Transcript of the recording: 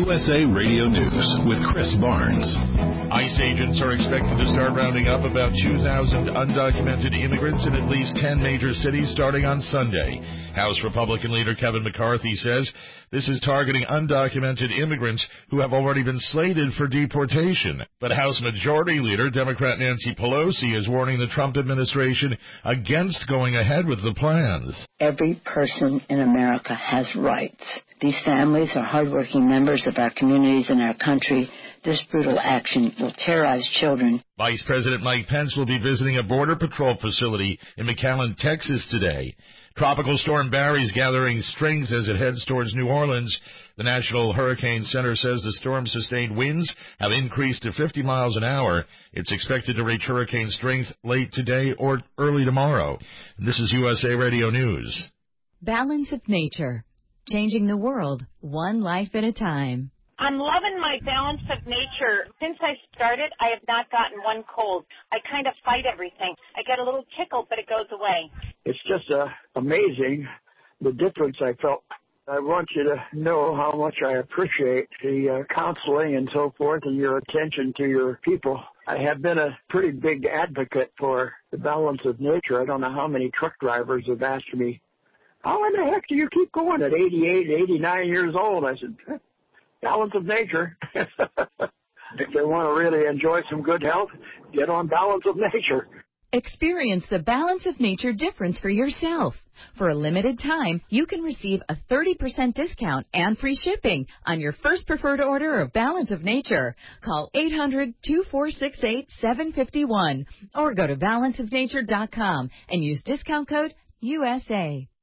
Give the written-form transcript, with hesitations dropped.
USA Radio News with Chris Barnes. ICE agents are expected to start rounding up about 2,000 undocumented immigrants in at least 10 major cities starting on Sunday. House Republican leader Kevin McCarthy says this is targeting undocumented immigrants who have already been slated for deportation. But House Majority Leader Democrat Nancy Pelosi is warning the Trump administration against going ahead with the plans. Every person in America has rights. These families are hardworking members of our communities and our country. This brutal action will terrorize children. Vice President Mike Pence will be visiting a Border Patrol facility in McAllen, Texas today. Tropical Storm Barry's gathering strength as it heads towards New Orleans. The National Hurricane Center says the storm's sustained winds have increased to 50 miles an hour. It's expected to reach hurricane strength late today or early tomorrow. This is USA Radio News. Balance of Nature. Changing the world, one life at a time. I'm loving my Balance of Nature. Since I started, I have not gotten one cold. I kind of fight everything. I get a little tickle, but it goes away. It's just amazing the difference I felt. I want you to know how much I appreciate the counseling and so forth and your attention to your people. I have been a pretty big advocate for the Balance of Nature. I don't know how many truck drivers have asked me, how in the heck do you keep going at 88, 89 years old? I said, Balance of Nature. If they want to really enjoy some good health, get on Balance of Nature. Experience the Balance of Nature difference for yourself. For a limited time, you can receive a 30% discount and free shipping on your first preferred order of Balance of Nature. Call 800-2468-751 or go to balanceofnature.com and use discount code USA.